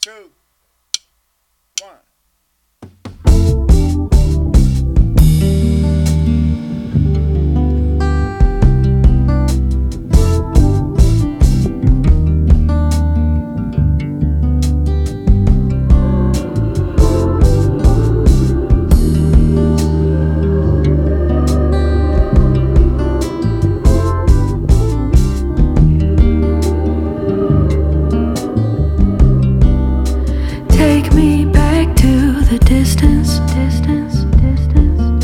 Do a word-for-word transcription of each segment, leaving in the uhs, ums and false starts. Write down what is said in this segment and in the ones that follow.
two, one. Take me back to the distance, distance, distance.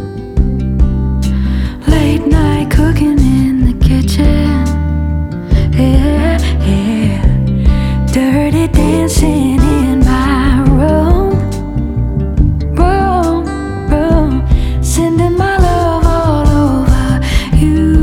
Late night cooking in the kitchen. Yeah, yeah. Dirty dancing in my room, room, room. Sending my love all over you.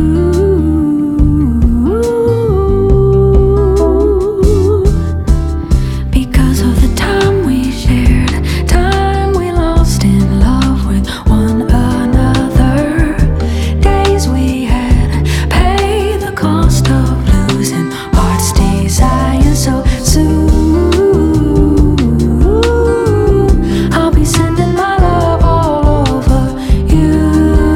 Because of the time we shared, time we lost in love with one another. Days we had paid the cost of losing heart's desire so soon. I'll be sending my love all over you.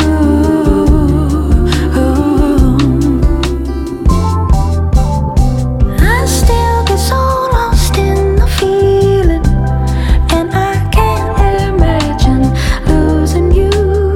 I still get so lost in the feeling, and I can't imagine losing you.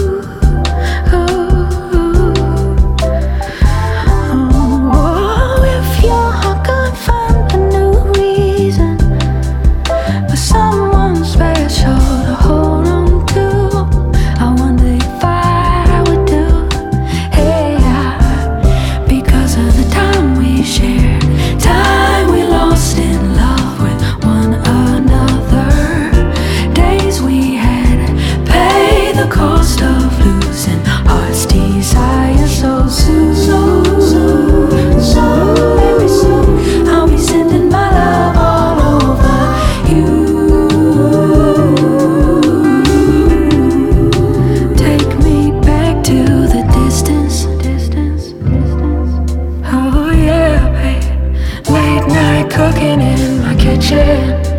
Oh, if your heart could find a new reason for someone special to hold on to, I wonder if I would do. Hey, I, because of the time we shared, time we lost in love with one another. Days we had paid the cost of losing heart's desire so soon. So soon, so very soon. I'll be sending my love all over you. Take me back to the distance, distance, distance. Oh yeah, babe. Late night cooking in my kitchen.